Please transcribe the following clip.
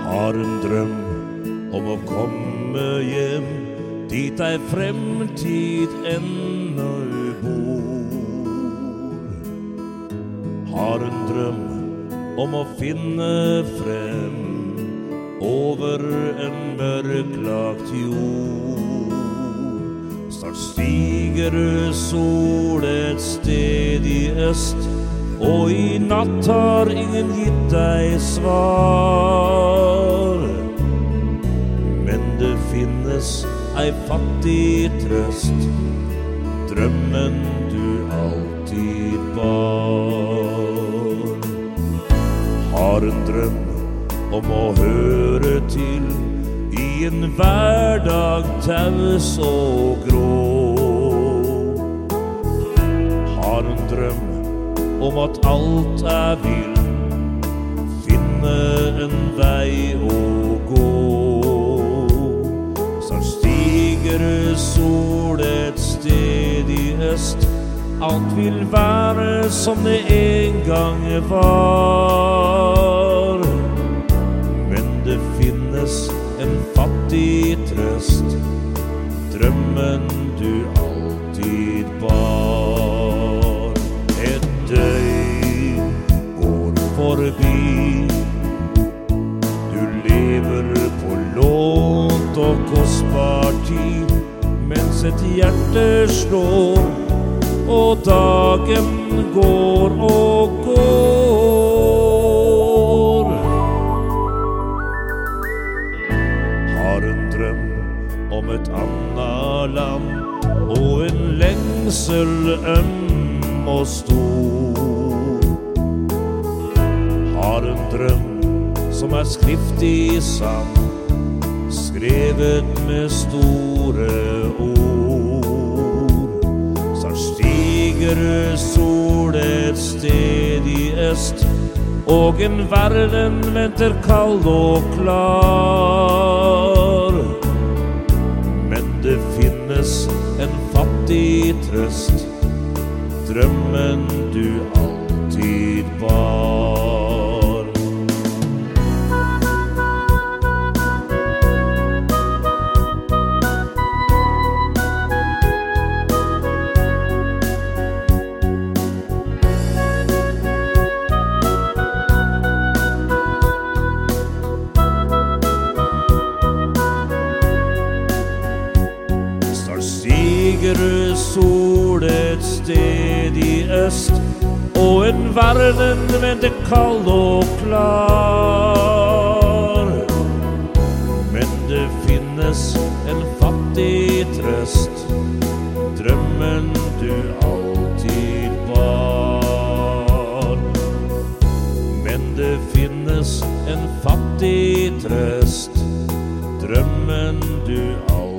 Har en drøm om å komme hjem dit ei fremtid ennå bor. Har en drøm om å finne frem over en mørklagt jord. Snart stiger sol et sted i øst, og i natt har ingen gitt deg svar. Men det finnes ei fattig trøst, drømmen du alltid bar. Har en drøm om å høre til i en hverdag taus og grå. Har en drøm om at alt vil finne en vei å gå. Så stiger sol et sted i øst, alt vil være som det en gang var. Men det finnes en fattig trøst, drømmen du alltid bar. Et døgn går forbi, du lever på lånt og kostbar tid, mens et hjerte slår, og dagen går og går. Har en drøm om et annet land, og en lengsel og stor. Har en drøm som skrift i sand, skrevet med store ord. Så stiger sol et sted i øst, og en verden venter kald og klar. Men det finnes en fattig trøst, drømmen du alltid bar. Snart stiger sol et sted i øst, og en verden venter kald og klar. Men det finnes en fattig trøst, drømmen du alltid bar. Men det finnes en fattig trøst, drømmen du alltid bar.